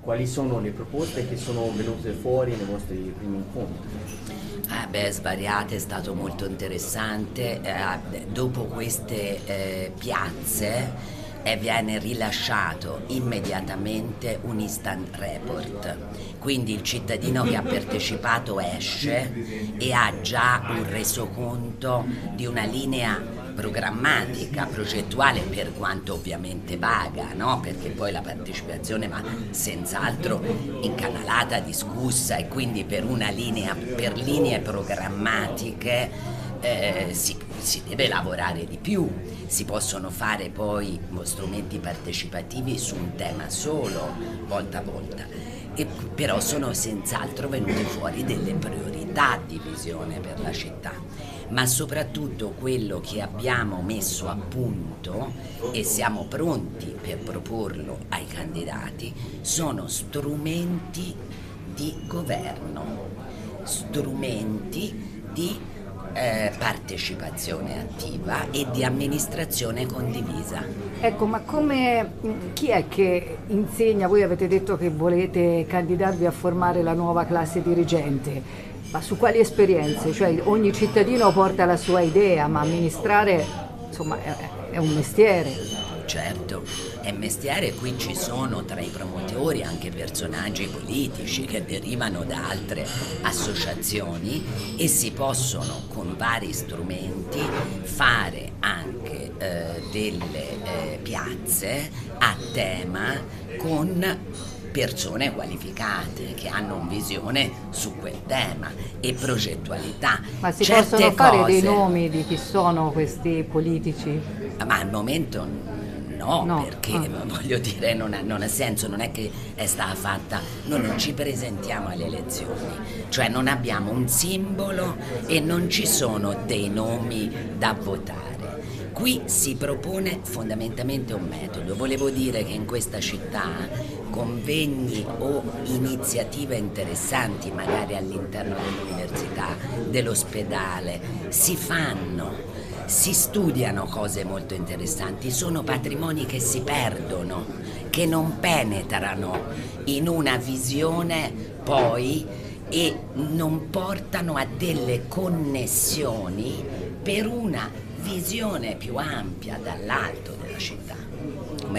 quali sono le proposte che sono venute fuori nei vostri primi incontri? Svariate, è stato molto interessante. Dopo queste piazze viene rilasciato immediatamente un instant report, quindi il cittadino che ha partecipato esce e ha già un resoconto di una linea programmatica, progettuale, per quanto ovviamente vaga, no? Perché poi la partecipazione va senz'altro incanalata, discussa, e quindi per linee programmatiche si deve lavorare di più. Si possono fare poi strumenti partecipativi su un tema solo, volta a volta, però sono senz'altro venute fuori delle priorità di visione per la città. Ma soprattutto quello che abbiamo messo a punto e siamo pronti per proporlo ai candidati sono strumenti di governo, strumenti di partecipazione attiva e di amministrazione condivisa. Ecco, ma chi è che insegna? Voi avete detto che volete candidarvi a formare la nuova classe dirigente, ma su quali esperienze? Cioè ogni cittadino porta la sua idea, ma amministrare, insomma, è un mestiere. Certo, è mestiere. Qui ci sono tra i promotori anche personaggi politici che derivano da altre associazioni e si possono con vari strumenti fare anche delle piazze a tema con persone qualificate che hanno visione su quel tema e progettualità. Ma si Certe possono fare cose, dei nomi di chi sono questi politici? ma al momento no, perché voglio dire non ha senso, non è che è stata fatta, noi non ci presentiamo alle elezioni, cioè non abbiamo un simbolo e non ci sono dei nomi da votare. Qui si propone fondamentalmente un metodo. Volevo dire che in questa città convegni o iniziative interessanti, magari all'interno dell'università, dell'ospedale, si fanno. Si studiano cose molto interessanti, sono patrimoni che si perdono, che non penetrano in una visione poi e non portano a delle connessioni per una visione più ampia dall'alto della città.